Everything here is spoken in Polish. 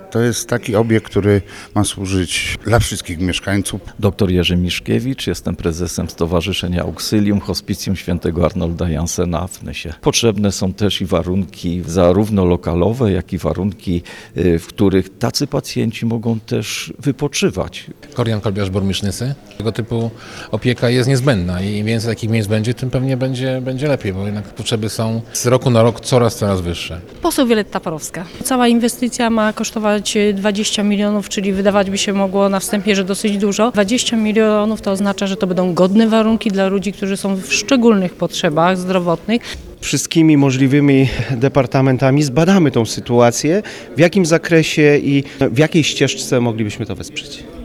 To jest taki obiekt, który ma służyć dla wszystkich mieszkańców. Dr Jerzy Miszkiewicz, jestem prezesem Stowarzyszenia Auxilium Hospicjum Świętego Arnolda Jansena w Nysie. Potrzebne są też i warunki zarówno lokalowe, jak i warunki, w których tacy pacjenci mogą też wypoczywać. Korjan Kolbiarz, burmistrz Nysy. Tego typu opieka jest niezbędna i im więcej takich miejsc będzie, tym pewnie będzie lepiej, bo jednak potrzeby są z roku na rok coraz wyższe. Poseł Wioletta Porowska. Cała inwestycja ma kosztować 20 milionów, czyli wydawać by się mogło na wstępie, że dosyć dużo. 20 milionów to oznacza, że to będą godne warunki dla ludzi, którzy są w szczególnych potrzebach zdrowotnych. Wszystkimi możliwymi departamentami zbadamy tą sytuację, w jakim zakresie i w jakiej ścieżce moglibyśmy to wesprzeć.